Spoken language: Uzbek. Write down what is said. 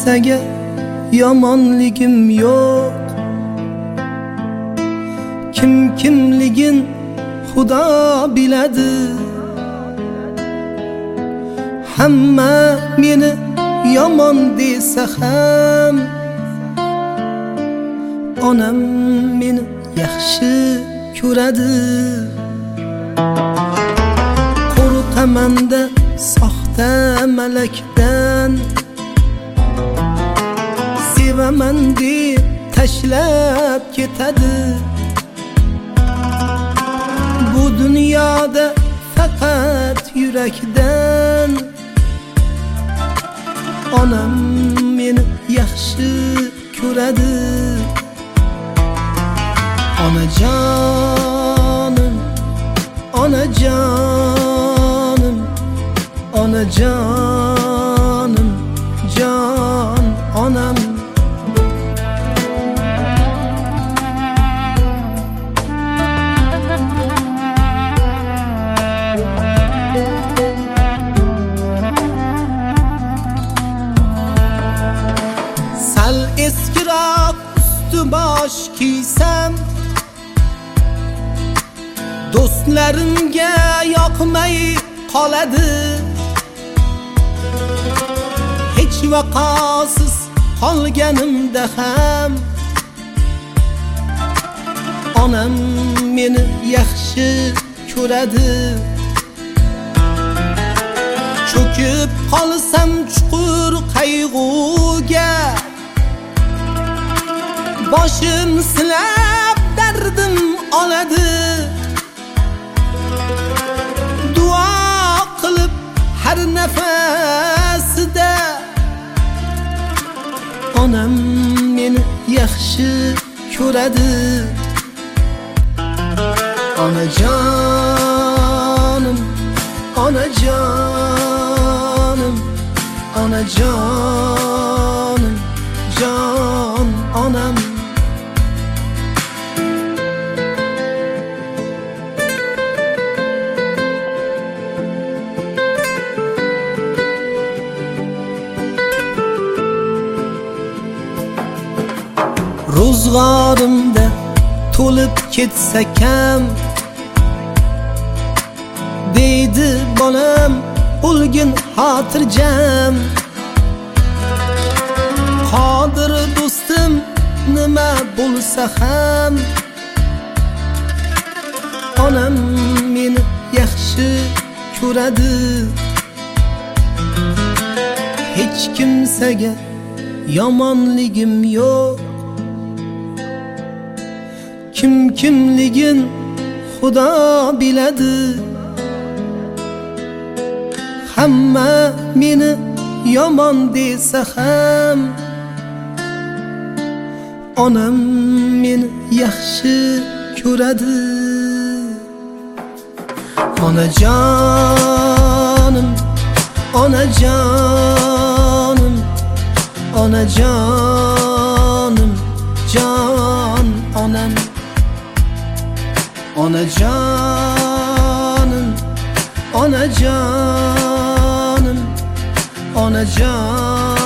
kimsege yomonligim yo'q. Kimligin Xudo biladi. Hamma meni yomon desa ham, onam meni yaxshi ko'radi. Qo'rqaman-da soxta malakdan, sevaman deb tashlab ketadi. Bu dunyoda faqat yurakdan onam meni yaxshi ko'radi. Onajonim, onajonim, onajonim, jon onam. Sal eskiroq üstü bosh kiysam, do'stlarimga yoqmay qoladi. Hech vaqosiz qolganimda ham onam meni yaxshi ko'radi. Cho'kib qolsam chuqur qayg'uga, boshim silab dardim oladi. Duo qilib har nafasida onam meni yaxshi ko'radi. Onajonim, onajonim, onajonim, jon onam. Ro'zg'orimda to'lib ketsa kam, deydi bolam o'lgin xotirjam. Qodir do'stim nima bo'lsa ham onam meni yaxshi ko'radi. Hech kimsaga yomonligim yo'q. Kimligin Xudo biladi. Hamma meni yomon desa ham onam meni yaxshi ko'radi. Onajonim, onajonim, onajonim, jon onam. Onajonim, onajonim, onajonim.